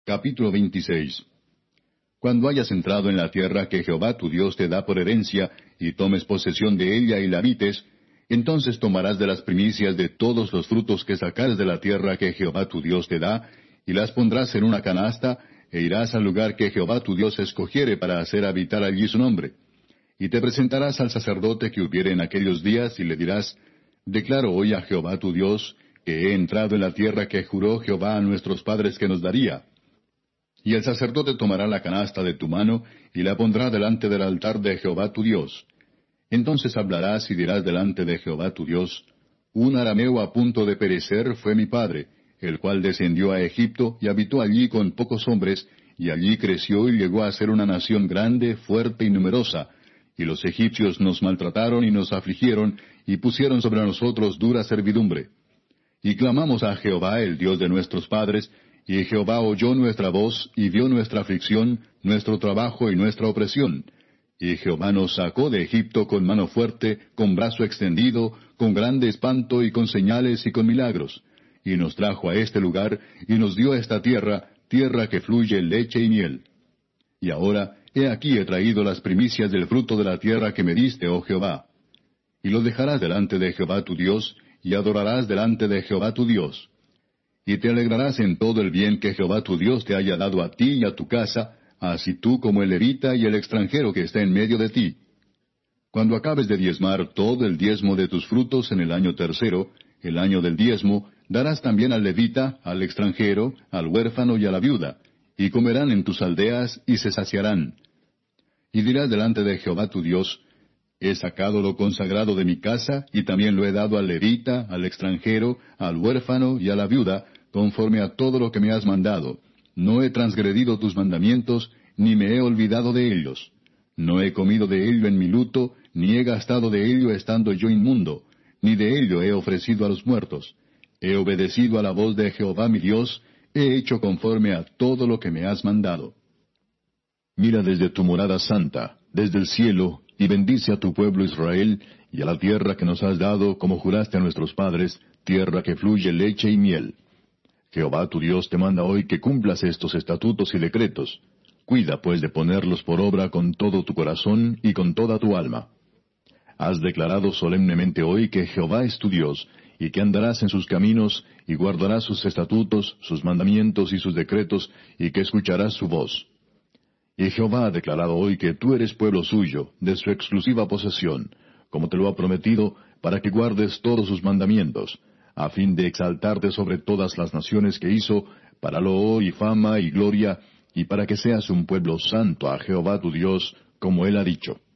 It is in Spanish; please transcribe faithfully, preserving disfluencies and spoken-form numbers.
Capítulo veintiséis. Cuando hayas entrado en la tierra que Jehová tu Dios te da por herencia, y tomes posesión de ella y la habites, entonces tomarás de las primicias de todos los frutos que sacares de la tierra que Jehová tu Dios te da, y las pondrás en una canasta, e irás al lugar que Jehová tu Dios escogiere para hacer habitar allí su nombre. Y te presentarás al sacerdote que hubiere en aquellos días, y le dirás, Declaro hoy a Jehová tu Dios, que he entrado en la tierra que juró Jehová a nuestros padres que nos daría. Y el sacerdote tomará la canasta de tu mano, y la pondrá delante del altar de Jehová tu Dios. Entonces hablarás y dirás delante de Jehová tu Dios, Un arameo a punto de perecer fue mi padre, el cual descendió a Egipto y habitó allí con pocos hombres, y allí creció y llegó a ser una nación grande, fuerte y numerosa. Y los egipcios nos maltrataron y nos afligieron, y pusieron sobre nosotros dura servidumbre. Y clamamos a Jehová, el Dios de nuestros padres, y Jehová oyó nuestra voz, y vio nuestra aflicción, nuestro trabajo y nuestra opresión. Y Jehová nos sacó de Egipto con mano fuerte, con brazo extendido, con grande espanto y con señales y con milagros. Y nos trajo a este lugar, y nos dio esta tierra, tierra que fluye leche y miel. Y ahora, he aquí he traído las primicias del fruto de la tierra que me diste, oh Jehová. Y lo dejarás delante de Jehová tu Dios, y adorarás delante de Jehová tu Dios. Y te alegrarás en todo el bien que Jehová tu Dios te haya dado a ti y a tu casa, así tú como el levita y el extranjero que está en medio de ti. Cuando acabes de diezmar todo el diezmo de tus frutos en el año tercero, el año del diezmo, darás también al levita, al extranjero, al huérfano y a la viuda, y comerán en tus aldeas y se saciarán. Y dirás delante de Jehová tu Dios, He sacado lo consagrado de mi casa, y también lo he dado al levita, al extranjero, al huérfano y a la viuda, conforme a todo lo que me has mandado. No he transgredido tus mandamientos, ni me he olvidado de ellos. No he comido de ello en mi luto, ni he gastado de ello estando yo inmundo, ni de ello he ofrecido a los muertos. He obedecido a la voz de Jehová mi Dios, he hecho conforme a todo lo que me has mandado. Mira desde tu morada santa, desde el cielo, y bendice a tu pueblo Israel, y a la tierra que nos has dado, como juraste a nuestros padres, tierra que fluye leche y miel. Jehová tu Dios te manda hoy que cumplas estos estatutos y decretos. Cuida pues de ponerlos por obra con todo tu corazón y con toda tu alma. Has declarado solemnemente hoy que Jehová es tu Dios, y que andarás en sus caminos, y guardarás sus estatutos, sus mandamientos y sus decretos, y que escucharás su voz. Y Jehová ha declarado hoy que tú eres pueblo suyo, de su exclusiva posesión, como te lo ha prometido, para que guardes todos sus mandamientos, a fin de exaltarte sobre todas las naciones que hizo, para loor y fama y gloria, y para que seas un pueblo santo a Jehová tu Dios, como él ha dicho.